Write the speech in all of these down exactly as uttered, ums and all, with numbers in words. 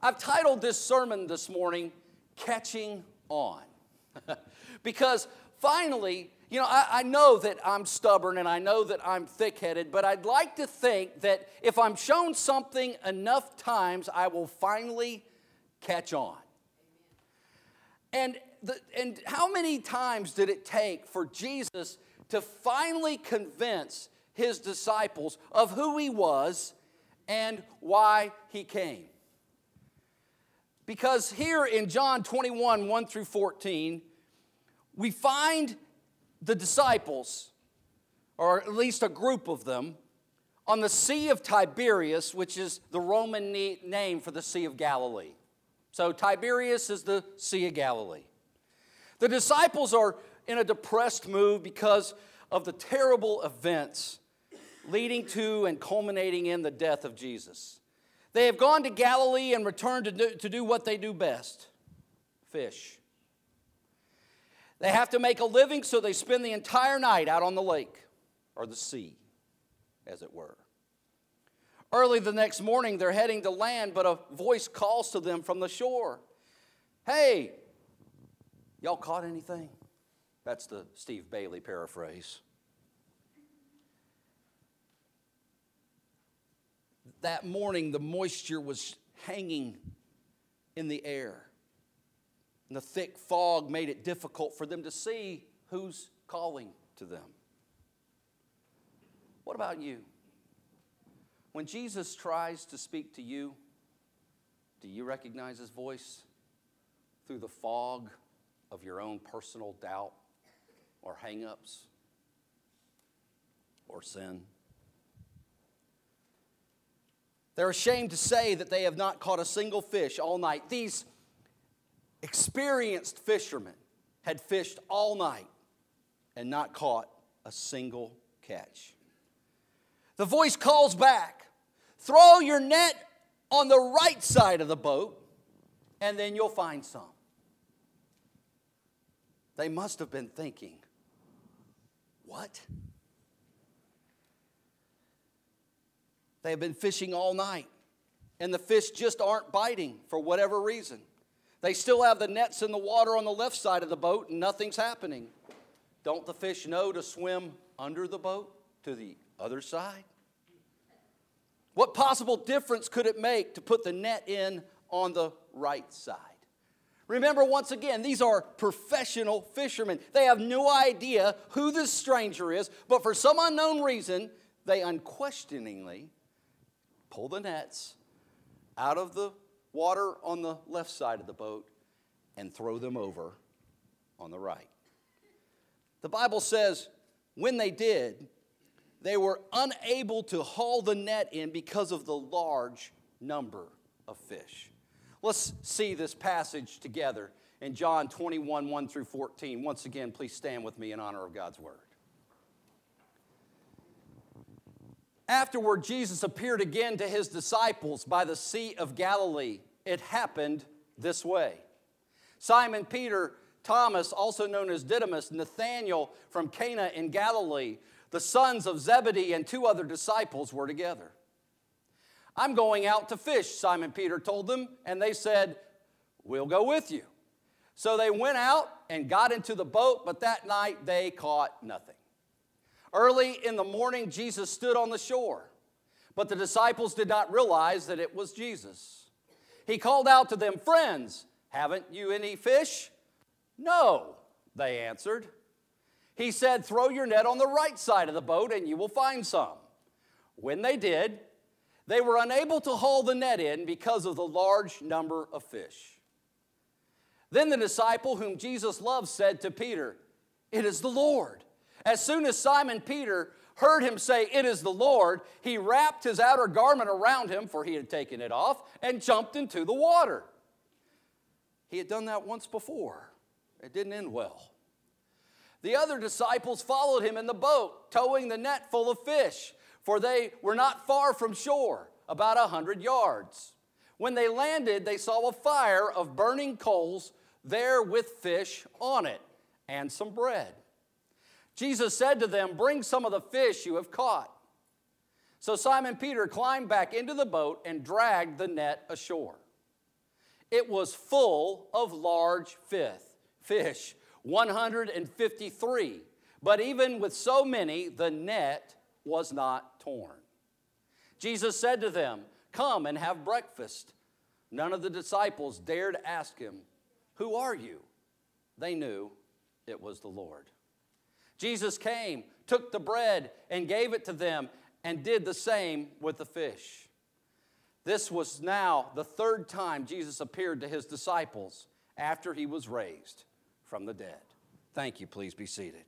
I've titled this sermon this morning, Catching On. Because finally, you know, I, I know that I'm stubborn and I know that I'm thick-headed, but I'd like to think that if I'm shown something enough times, I will finally catch on. And, the, and how many times did it take for Jesus to finally convince his disciples of who he was and why he came? Because here in John twenty-one, one through fourteen, we find the disciples, or at least a group of them, on the Sea of Tiberias, which is the Roman name for the Sea of Galilee. So Tiberias is the Sea of Galilee. The disciples are in a depressed mood because of the terrible events leading to and culminating in the death of Jesus. They have gone to Galilee and returned to do, to do what they do best, fish. They have to make a living, so they spend the entire night out on the lake, or the sea, as it were. Early the next morning, they're heading to land, but a voice calls to them from the shore. Hey, y'all caught anything? That's the Steve Bailey paraphrase. That morning, the moisture was hanging in the air. And the thick fog made it difficult for them to see who's calling to them. What about you? When Jesus tries to speak to you, do you recognize his voice through the fog of your own personal doubt or hang-ups or sin? They're ashamed to say that they have not caught a single fish all night. These experienced fishermen had fished all night and not caught a single catch. The voice calls back, throw your net on the right side of the boat, and then you'll find some. They must have been thinking, what? They have been fishing all night, and the fish just aren't biting for whatever reason. They still have the nets in the water on the left side of the boat, and nothing's happening. Don't the fish know to swim under the boat to the other side? What possible difference could it make to put the net in on the right side? Remember, once again, these are professional fishermen. They have no idea who this stranger is, but for some unknown reason, they unquestioningly pull the nets out of the water on the left side of the boat and throw them over on the right. The Bible says when they did, they were unable to haul the net in because of the large number of fish. Let's see this passage together in John twenty-one, one through fourteen. Once again, please stand with me in honor of God's word. Afterward, Jesus appeared again to his disciples by the Sea of Galilee. It happened this way. Simon Peter, Thomas, also known as Didymus, Nathanael from Cana in Galilee, the sons of Zebedee, and two other disciples were together. I'm going out to fish, Simon Peter told them, and they said, we'll go with you. So they went out and got into the boat, but that night they caught nothing. Early in the morning, Jesus stood on the shore, but the disciples did not realize that it was Jesus. He called out to them, friends, haven't you any fish? No, they answered. He said, throw your net on the right side of the boat and you will find some. When they did, they were unable to haul the net in because of the large number of fish. Then the disciple whom Jesus loved said to Peter, it is the Lord. As soon as Simon Peter heard him say, it is the Lord, he wrapped his outer garment around him, for he had taken it off, and jumped into the water. He had done that once before. It didn't end well. The other disciples followed him in the boat, towing the net full of fish, for they were not far from shore, about a hundred yards. When they landed, they saw a fire of burning coals there with fish on it, and some bread. Jesus said to them, bring some of the fish you have caught. So Simon Peter climbed back into the boat and dragged the net ashore. it was full of large fish, one hundred fifty-three. But even with so many, the net was not torn. Jesus said to them, "Come and have breakfast." None of the disciples dared ask him, "Who are you?" They knew it was the Lord. Jesus came, took the bread, and gave it to them, and did the same with the fish. This was now the third time Jesus appeared to his disciples after he was raised from the dead. Thank you. Please be seated.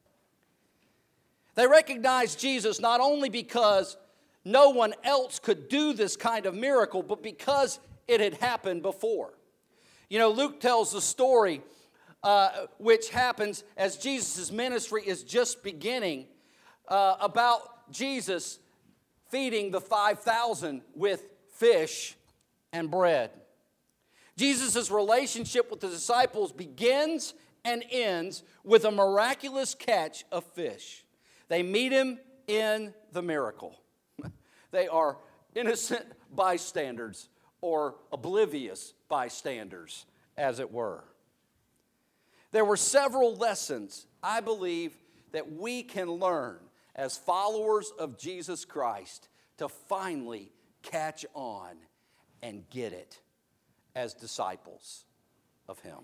They recognized Jesus not only because no one else could do this kind of miracle, but because it had happened before. You know, Luke tells the story uh, which happens as Jesus' ministry is just beginning uh, about Jesus feeding the five thousand with fish and bread. Jesus' relationship with the disciples begins and ends with a miraculous catch of fish. They meet him in the miracle. They are innocent bystanders, or oblivious bystanders, as it were. There were several lessons, I believe, that we can learn as followers of Jesus Christ to finally catch on and get it as disciples of him.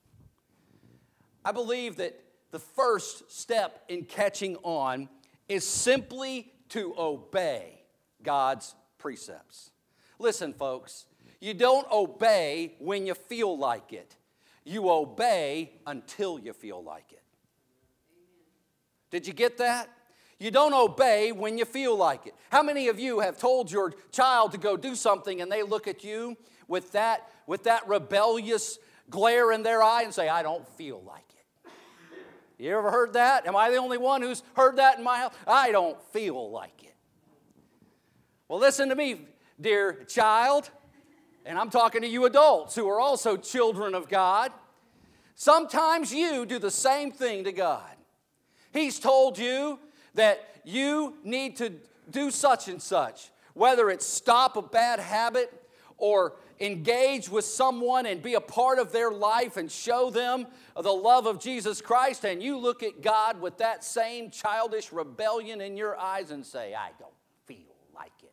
I believe that the first step in catching on is simply to obey God's precepts. Listen, folks, you don't obey when you feel like it. You obey until you feel like it. Did you get that? You don't obey when you feel like it. How many of you have told your child to go do something and they look at you with that, with that rebellious glare in their eye and say, "I don't feel like it"? You ever heard that? Am I the only one who's heard that in my house? I don't feel like it. Well, listen to me, dear child, and I'm talking to you adults who are also children of God. Sometimes you do the same thing to God. He's told you that you need to do such and such, whether it's stop a bad habit or engage with someone and be a part of their life and show them the love of Jesus Christ, and you look at God with that same childish rebellion in your eyes and say, "I don't feel like it."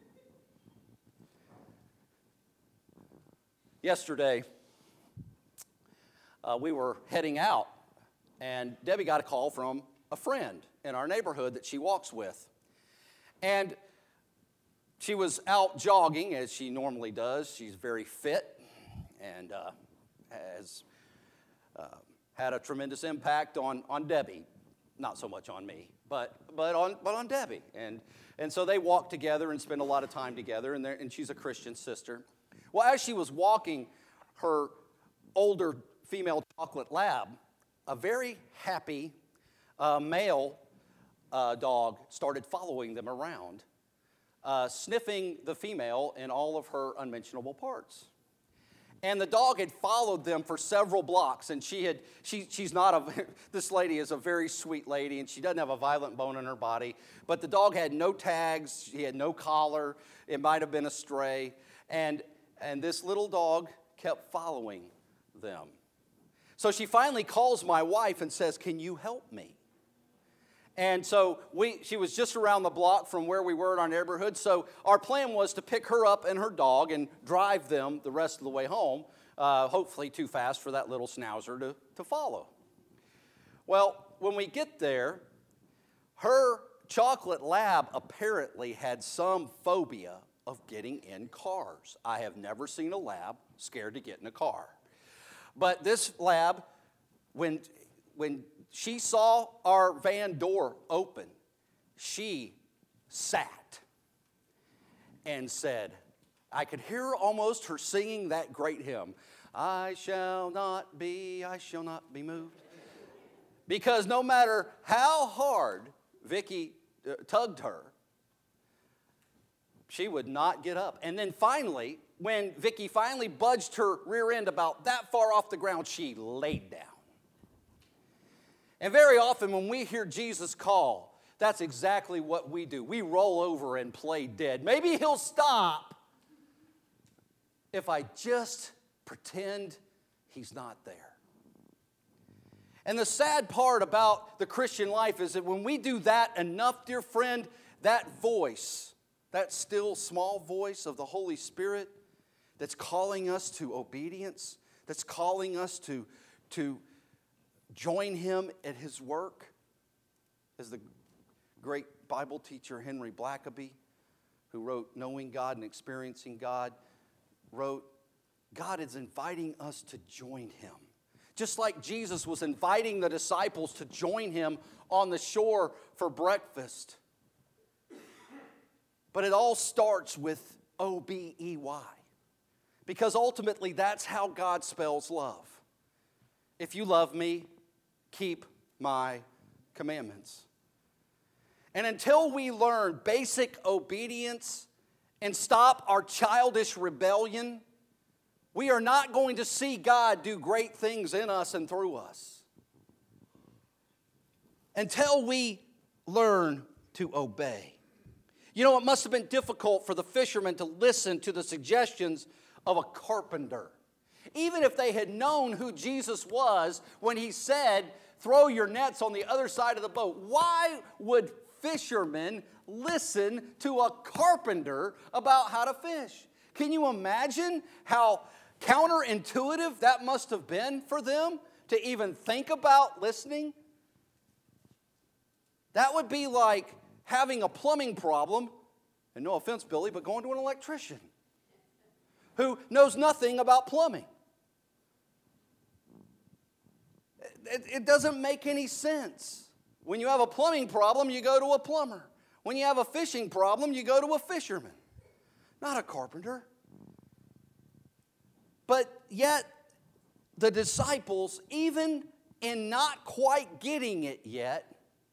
Yesterday, uh, we were heading out, and Debbie got a call from a friend in our neighborhood that she walks with. And she was out jogging, as she normally does. She's very fit and uh, has uh, had a tremendous impact on, on Debbie. Not so much on me, but but on but on Debbie. And and so they walk together and spend a lot of time together, and, and she's a Christian sister. Well, as she was walking her older female chocolate lab, a very happy uh, male uh, dog started following them around, uh, sniffing the female in all of her unmentionable parts. And the dog had followed them for several blocks, and she had, she, she's not a, this lady is a very sweet lady, and she doesn't have a violent bone in her body, but the dog had no tags, she had no collar, it might have been a stray, and, and this little dog kept following them. So she finally calls my wife and says, "Can you help me?" And so we, she was just around the block from where we were in our neighborhood, so our plan was to pick her up and her dog and drive them the rest of the way home, uh, hopefully too fast for that little schnauzer to, to follow. Well, when we get there, her chocolate lab apparently had some phobia of getting in cars. I have never seen a lab scared to get in a car. But this lab, when, when she saw our van door open, she sat and said, I could hear almost her singing that great hymn, "I shall not be, I shall not be moved." Because no matter how hard Vicki uh, tugged her, she would not get up. And then finally, when Vicki finally budged her rear end about that far off the ground, she laid down. And very often when we hear Jesus call, that's exactly what we do. We roll over and play dead. Maybe he'll stop if I just Pretend he's not there. And the sad part about the Christian life is that when we do that enough, dear friend, that voice, that still small voice of the Holy Spirit that's calling us to obedience, that's calling us to, to join him at his work, as the great Bible teacher Henry Blackaby, who wrote Knowing God and Experiencing God, wrote, God is inviting us to join him. Just like Jesus was inviting the disciples to join him on the shore for breakfast. But it all starts with O B E Y. Because ultimately that's how God spells love. If you love me, keep my commandments. And until we learn basic obedience and stop our childish rebellion, we are not going to see God do great things in us and through us. Until we learn to obey. You know, it must have been difficult for the fishermen to listen to the suggestions of a carpenter. Even if they had known who Jesus was when he said, throw your nets on the other side of the boat. Why would fishermen listen to a carpenter about how to fish? Can you imagine how counterintuitive that must have been for them to even think about listening? That would be like having a plumbing problem, and no offense, Billy, but going to an electrician who knows nothing about plumbing. It, it doesn't make any sense. When you have a plumbing problem, you go to a plumber. When you have a fishing problem, you go to a fisherman, not a carpenter. But yet, the disciples, even in not quite getting it yet,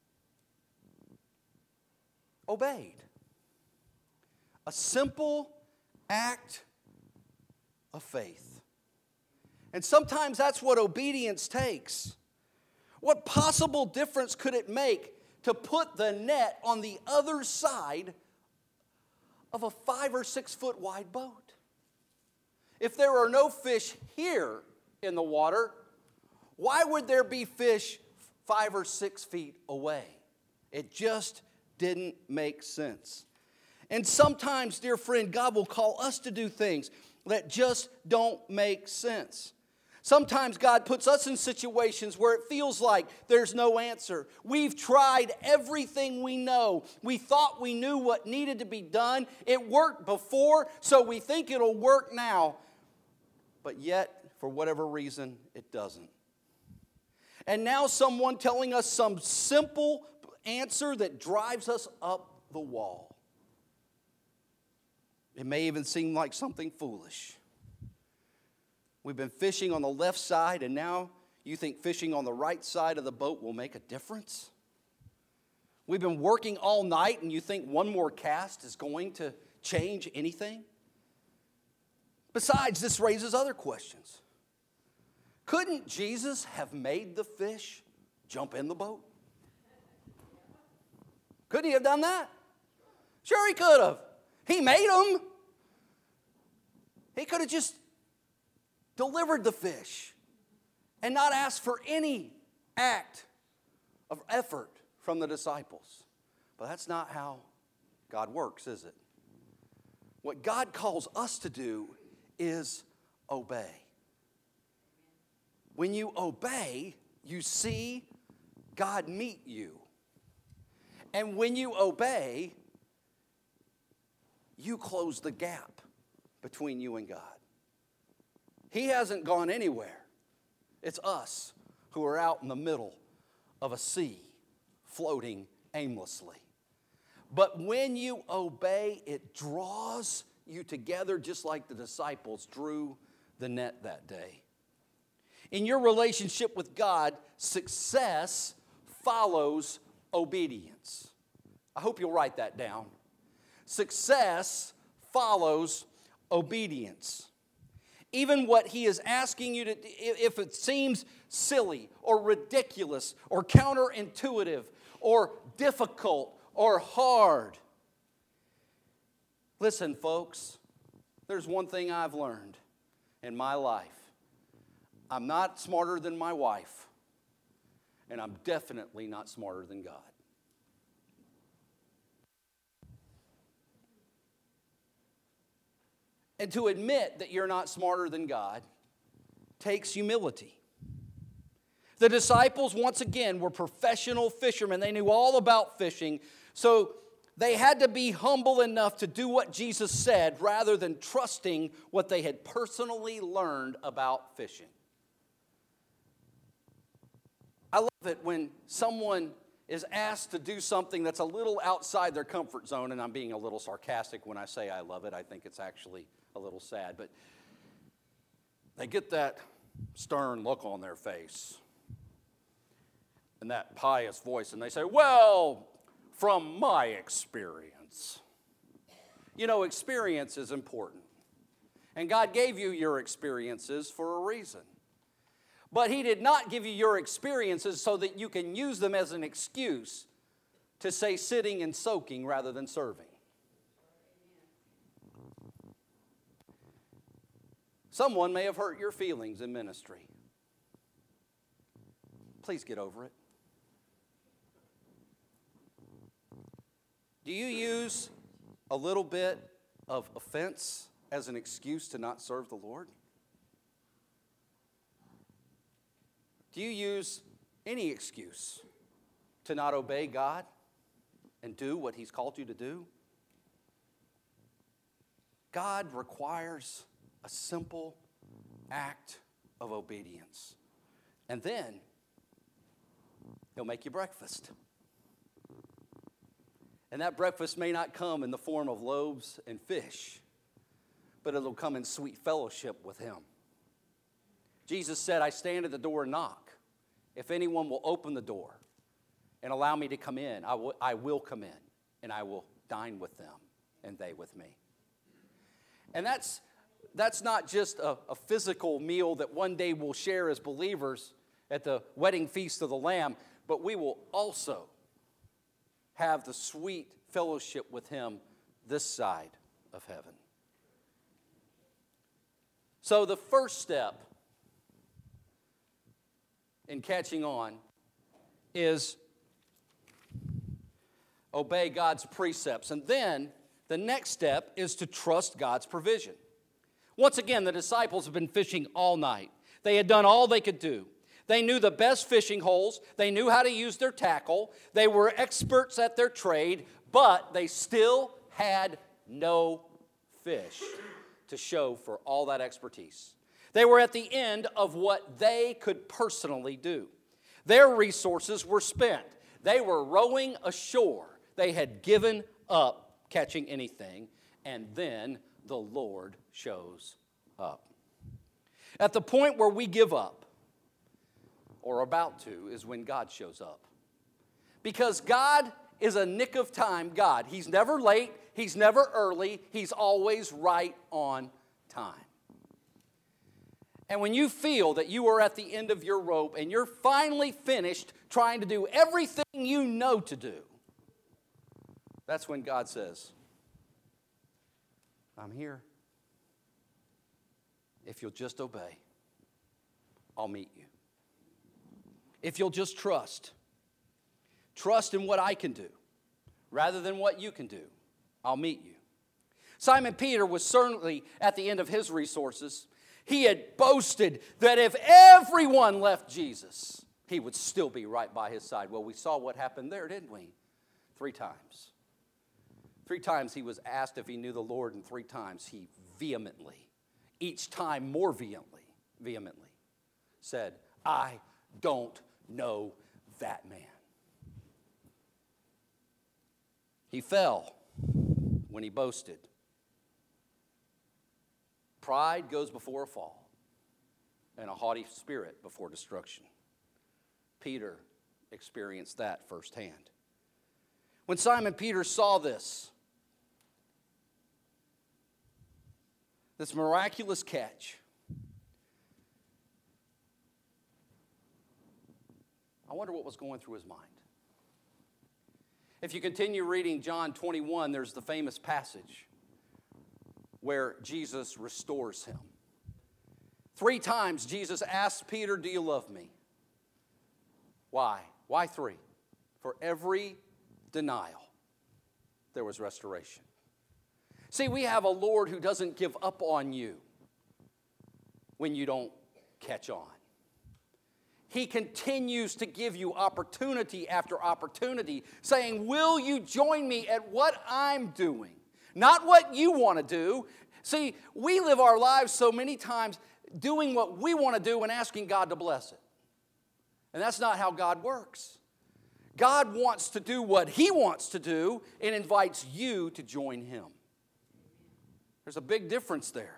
obeyed. A simple act of faith. And sometimes that's what obedience takes. What possible difference could it make to put the net on the other side of a five or six foot wide boat? If there are no fish here in the water, why would there be fish five or six feet away? It just didn't make sense. And sometimes, dear friend, God will call us to do things that just don't make sense. Sometimes God puts us in situations where it feels like there's no answer. We've tried everything we know. We thought we knew what needed to be done. It worked before, so we think it'll work now. But yet, for whatever reason, it doesn't. And now someone telling us some simple answer that drives us up the wall. It may even seem like something foolish. We've been fishing on the left side, and now you think fishing on the right side of the boat will make a difference? We've been working all night, and you think one more cast is going to change anything? Besides, this raises other questions. Couldn't Jesus have made the fish jump in the boat? Couldn't he have done that? Sure he could have. He made them. He could have just delivered the fish and not asked for any act of effort from the disciples. But that's not how God works, is it? What God calls us to do is obey. When you obey, you see God meet you. And when you obey, you close the gap between you and God. He hasn't gone anywhere. It's us who are out in the middle of a sea, floating aimlessly. But when you obey, it draws you together just like the disciples drew the net that day. In your relationship with God, success follows obedience. I hope you'll write that down. Success follows obedience. Even what he is asking you to, if it seems silly or ridiculous or counterintuitive or difficult or hard. Listen, folks, there's one thing I've learned, in my life. I'm not smarter than my wife, and I'm definitely not smarter than God. And to admit that you're not smarter than God takes humility. The disciples, once again, were professional fishermen. They knew all about fishing, so they had to be humble enough to do what Jesus said rather than trusting what they had personally learned about fishing. I love it when someone is asked to do something that's a little outside their comfort zone, and I'm being a little sarcastic when I say I love it. I think it's actually a little sad, but they get that stern look on their face and that pious voice, and they say, well, from my experience. You know, experience is important. And God gave you your experiences for a reason. But He did not give you your experiences so that you can use them as an excuse to say sitting and soaking rather than serving. Someone may have hurt your feelings in ministry. Please get over it. Do you use a little bit of offense as an excuse to not serve the Lord? Do you use any excuse to not obey God and do what He's called you to do? God requires a simple act of obedience. And then He'll make you breakfast. And that breakfast may not come in the form of loaves and fish, but it'll come in sweet fellowship with Him. Jesus said, I stand at the door and knock. If anyone will open the door and allow me to come in, I will, I will come in, and I will dine with them, and they with me. And that's, that's not just a, a physical meal that one day we'll share as believers at the wedding feast of the Lamb, but we will also have the sweet fellowship with Him this side of heaven. So the first step in catching on is obey God's precepts. And then the next step is to trust God's provision. Once again, the disciples have been fishing all night. They had done all they could do. They knew the best fishing holes. They knew how to use their tackle. They were experts at their trade, but they still had no fish to show for all that expertise. They were at the end of what they could personally do. Their resources were spent. They were rowing ashore. They had given up catching anything, and then the Lord shows up. At the point where we give up, or about to, is when God shows up. Because God is a nick of time God. He's never late. He's never early. He's always right on time. And when you feel that you are at the end of your rope and you're finally finished trying to do everything you know to do, that's when God says, I'm here. If you'll just obey, I'll meet you. If you'll just trust, trust in what I can do rather than what you can do, I'll meet you. Simon Peter was certainly at the end of his resources. He had boasted that if everyone left Jesus, he would still be right by his side. Well, we saw what happened there, didn't we? Three times. Three times he was asked if he knew the Lord, and three times he vehemently, each time more vehemently, vehemently said, I don't know that man. He fell when he boasted. Pride goes before a fall, and a haughty spirit before destruction. Peter experienced that firsthand. When Simon Peter saw this, this miraculous catch, I wonder what was going through his mind. If you continue reading John twenty-one, there's the famous passage where Jesus restores him. Three times Jesus asked Peter, do you love me? Why? Why three? For every denial, there was restoration. See, we have a Lord who doesn't give up on you when you don't catch on. He continues to give you opportunity after opportunity, saying, will you join me at what I'm doing? Not what you want to do. See, we live our lives so many times doing what we want to do and asking God to bless it. And that's not how God works. God wants to do what He wants to do and invites you to join Him. There's a big difference there.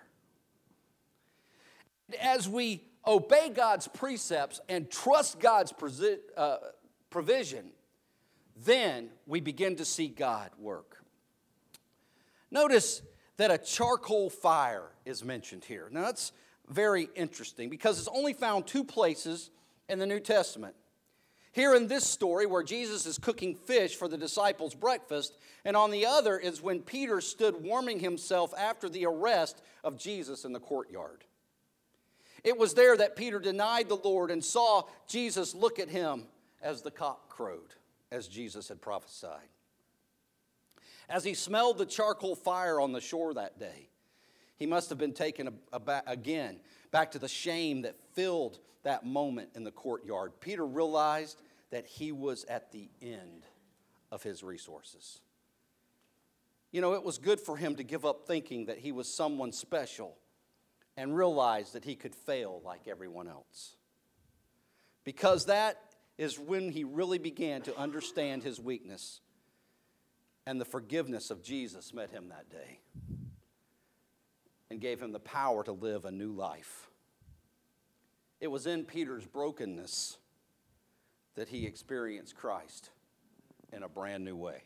As we obey God's precepts and trust God's uh, provision, then we begin to see God work. Notice that a charcoal fire is mentioned here. Now that's very interesting because it's only found two places in the New Testament. Here in this story where Jesus is cooking fish for the disciples' breakfast, and on the other is when Peter stood warming himself after the arrest of Jesus in the courtyard. It was there that Peter denied the Lord and saw Jesus look at him as the cock crowed, as Jesus had prophesied. As he smelled the charcoal fire on the shore that day, he must have been taken again back to the shame that filled that moment in the courtyard. Peter realized that he was at the end of his resources. You know, it was good for him to give up thinking that he was someone special and realize that he could fail like everyone else. Because that is when he really began to understand his weakness, and the forgiveness of Jesus met him that day and gave him the power to live a new life. It was in Peter's brokenness that he experienced Christ in a brand new way.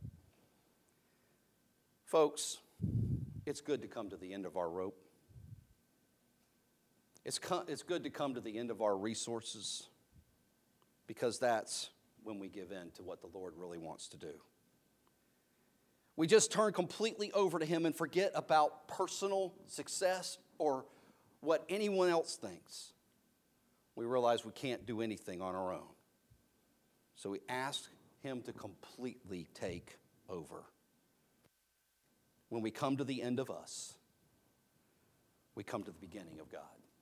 Folks, it's good to come to the end of our rope. It's, co- it's good to come to the end of our resources because that's when we give in to what the Lord really wants to do. We just turn completely over to Him and forget about personal success or what anyone else thinks. We realize we can't do anything on our own. So we ask Him to completely take over. When we come to the end of us, we come to the beginning of God.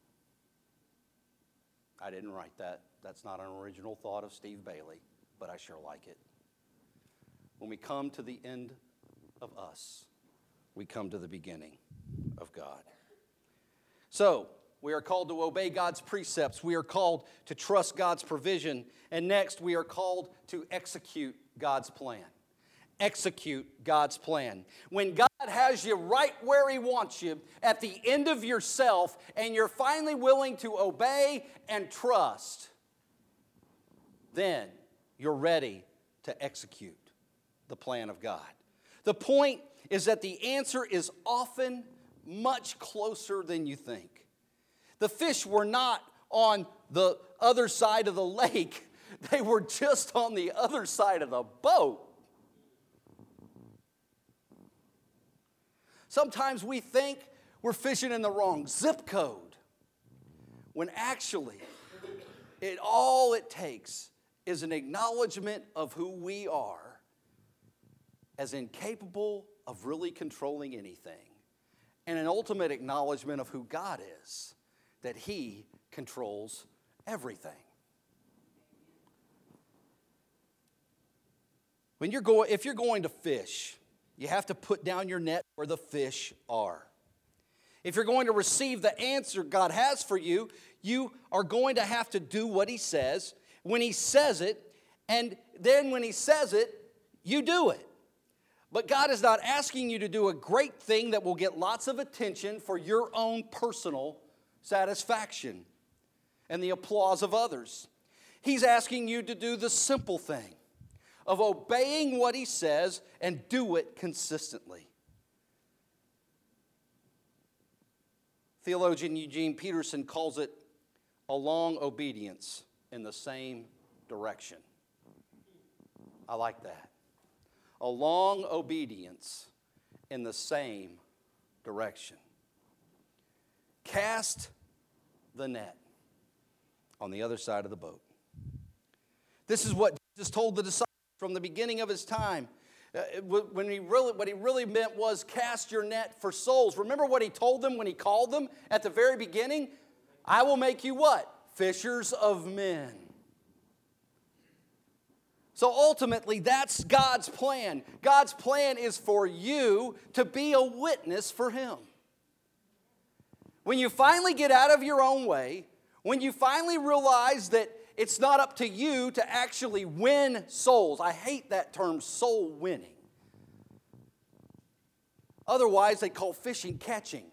I didn't write that. That's not an original thought of Steve Bailey, but I sure like it. When we come to the end of us, we come to the beginning of God. So, we are called to obey God's precepts. We are called to trust God's provision. And next, we are called to execute God's plan. Execute God's plan. When God has you right where He wants you, at the end of yourself, and you're finally willing to obey and trust, then you're ready to execute the plan of God. The point is that the answer is often much closer than you think. The fish were not on the other side of the lake. They were just on the other side of the boat. Sometimes we think we're fishing in the wrong zip code, when actually it all it takes is an acknowledgement of who we are as incapable of really controlling anything, and an ultimate acknowledgement of who God is, that He controls everything. When you're going, if you're going to fish, you have to put down your net where the fish are. If you're going to receive the answer God has for you, you are going to have to do what He says when He says it, and then when He says it, you do it. But God is not asking you to do a great thing that will get lots of attention for your own personal satisfaction and the applause of others. He's asking you to do the simple thing of obeying what He says and do it consistently. Theologian Eugene Peterson calls it a long obedience in the same direction. I like that. A long obedience in the same direction. Cast the net on the other side of the boat. This is what Jesus told the disciples from the beginning of his time. Uh, when he really, what he really meant was cast your net for souls. Remember what he told them when he called them at the very beginning? I will make you what? Fishers of men. So ultimately, that's God's plan. God's plan is for you to be a witness for him. When you finally get out of your own way, when you finally realize that it's not up to you to actually win souls. I hate that term, soul winning. Otherwise, they call fishing catching.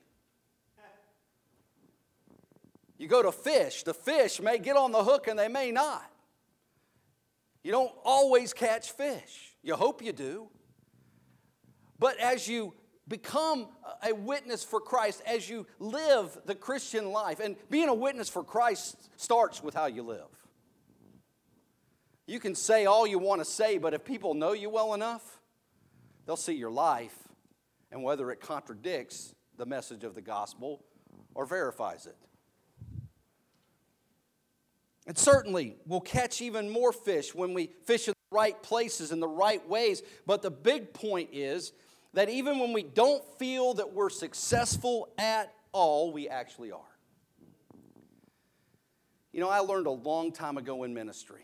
You go to fish. The fish may get on the hook and they may not. You don't always catch fish. You hope you do. But as you become a witness for Christ, as you live the Christian life, and being a witness for Christ starts with how you live. You can say all you want to say, but if people know you well enough, they'll see your life and whether it contradicts the message of the gospel or verifies it. And certainly, we'll catch even more fish when we fish in the right places, in the right ways. But the big point is that even when we don't feel that we're successful at all, we actually are. You know, I learned a long time ago in ministry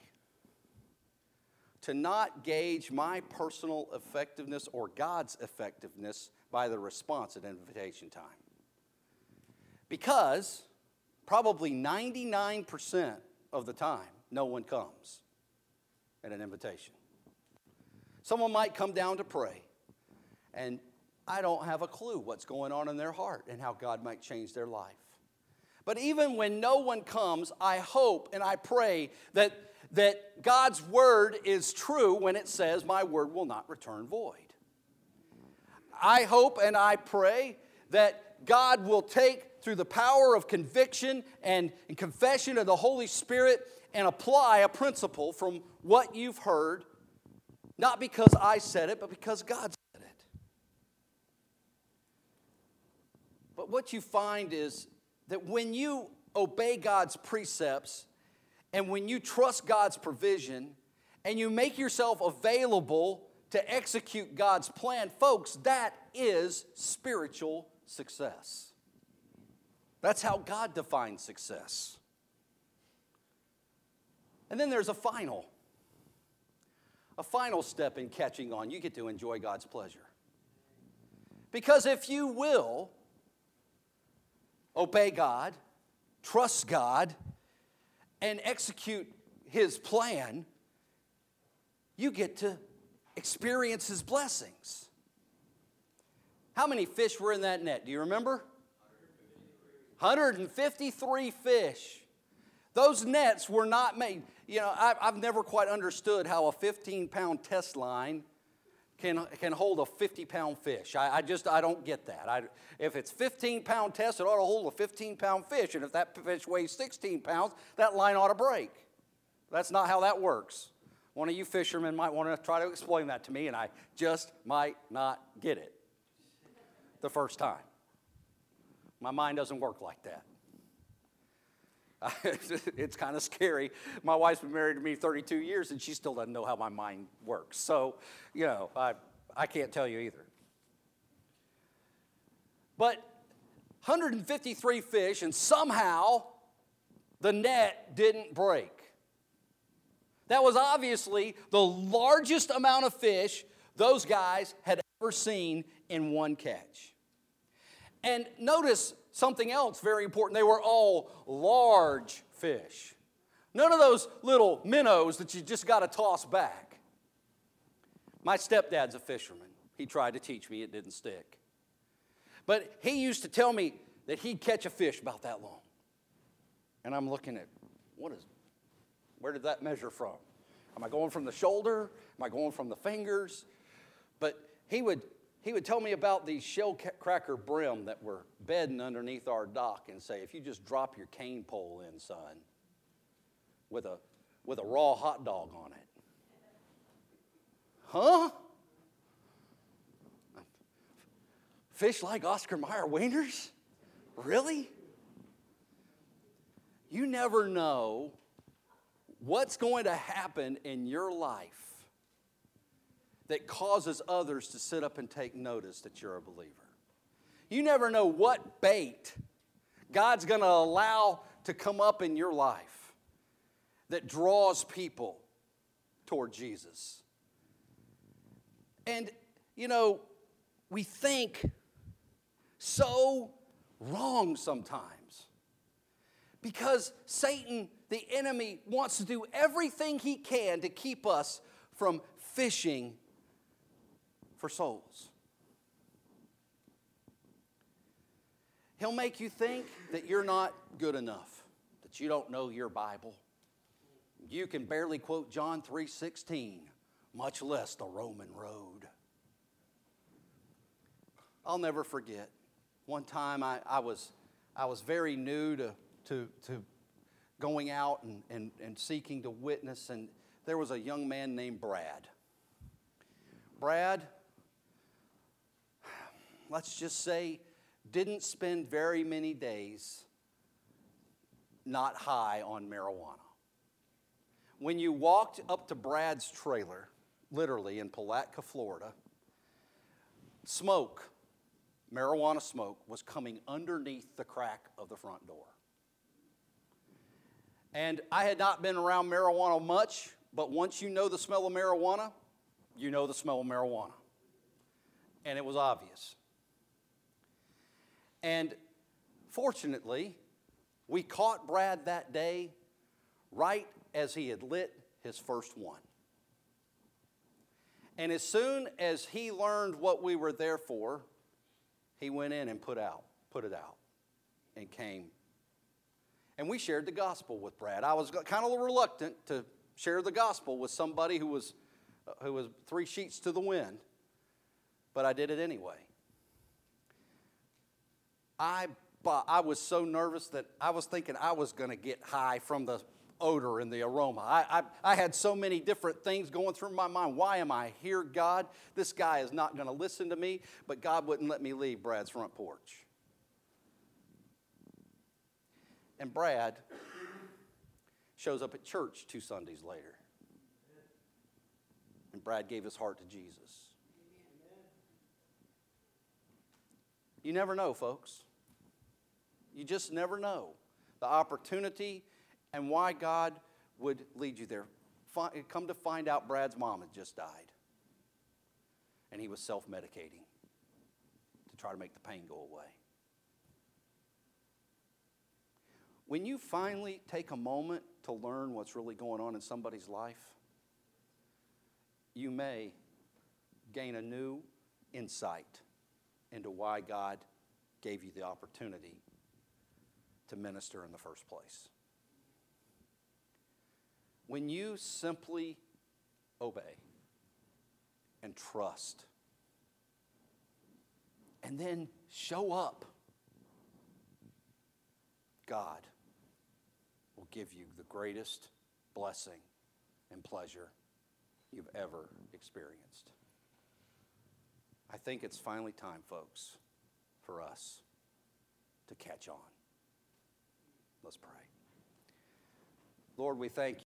to not gauge my personal effectiveness or God's effectiveness by the response at invitation time. Because probably ninety-nine percent of the time, no one comes at an invitation. Someone might come down to pray, and I don't have a clue what's going on in their heart and how God might change their life. But even when no one comes, I hope and I pray that, that God's word is true when it says, my word will not return void. I hope and I pray that God will take through the power of conviction and, and confession of the Holy Spirit and apply a principle from what you've heard, not because I said it, but because God said it. But what you find is that when you obey God's precepts and when you trust God's provision and you make yourself available to execute God's plan, folks, that is spiritual success. That's how God defines success. And then there's a final, a final step in catching on. You get to enjoy God's pleasure. Because if you will obey God, trust God, and execute his plan, you get to experience his blessings. How many fish were in that net? Do you remember? one hundred fifty-three fish. Those nets were not made. You know, I, I've never quite understood how a fifteen-pound test line can, can hold a fifty-pound fish. I, I just, I don't get that. I, if it's fifteen-pound test, it ought to hold a fifteen-pound fish. And if that fish weighs sixteen pounds, that line ought to break. That's not how that works. One of you fishermen might want to try to explain that to me, and I just might not get it the first time. My mind doesn't work like that. It's kind of scary. My wife's been married to me thirty-two years, and she still doesn't know how my mind works. So, you know, I, I can't tell you either. But one hundred fifty-three fish, and somehow the net didn't break. That was obviously the largest amount of fish those guys had ever seen in one catch. And notice something else very important. They were all large fish. None of those little minnows that you just got to toss back. My stepdad's a fisherman. He tried to teach me. It didn't stick. But he used to tell me that he'd catch a fish about that long. And I'm looking at, what is, where did that measure from? Am I going from the shoulder? Am I going from the fingers? But he would He would tell me about these shell cracker brim that were bedding underneath our dock and say, if you just drop your cane pole in, son, with a, with a raw hot dog on it. Huh? Fish like Oscar Mayer wieners? Really? You never know what's going to happen in your life that causes others to sit up and take notice that you're a believer. You never know what bait God's going to allow to come up in your life that draws people toward Jesus. And, you know, we think so wrong sometimes because Satan, the enemy, wants to do everything he can to keep us from fishing for souls. He'll make you think that you're not good enough, that you don't know your Bible. You can barely quote John three sixteen, much less the Roman road. I'll never forget. One time I, I was I was very new to, to, to going out and, and, and seeking to witness, and there was a young man named Brad. Brad, let's just say, didn't spend very many days not high on marijuana. When you walked up to Brad's trailer, literally in Palatka, Florida, smoke, marijuana smoke, was coming underneath the crack of the front door. And I had not been around marijuana much, but once you know the smell of marijuana, you know the smell of marijuana. And it was obvious. And fortunately, we caught Brad that day right as he had lit his first one. And as soon as he learned what we were there for, he went in and put out, put it out, and came. And we shared the gospel with Brad. I was kind of reluctant to share the gospel with somebody who was, who was three sheets to the wind, but I did it anyway. I, I was so nervous that I was thinking I was going to get high from the odor and the aroma. I, I, I had so many different things going through my mind. Why am I here, God? This guy is not going to listen to me, but God wouldn't let me leave Brad's front porch. And Brad shows up at church two Sundays later. And Brad gave his heart to Jesus. You never know, folks. You just never know the opportunity and why God would lead you there. Come to find out, Brad's mom had just died. And he was self-medicating to try to make the pain go away. When you finally take a moment to learn what's really going on in somebody's life, you may gain a new insight into why God gave you the opportunity to minister in the first place. When you simply obey and trust and then show up, God will give you the greatest blessing and pleasure you've ever experienced. I think it's finally time, folks, for us to catch on. Let's pray. Lord, we thank you.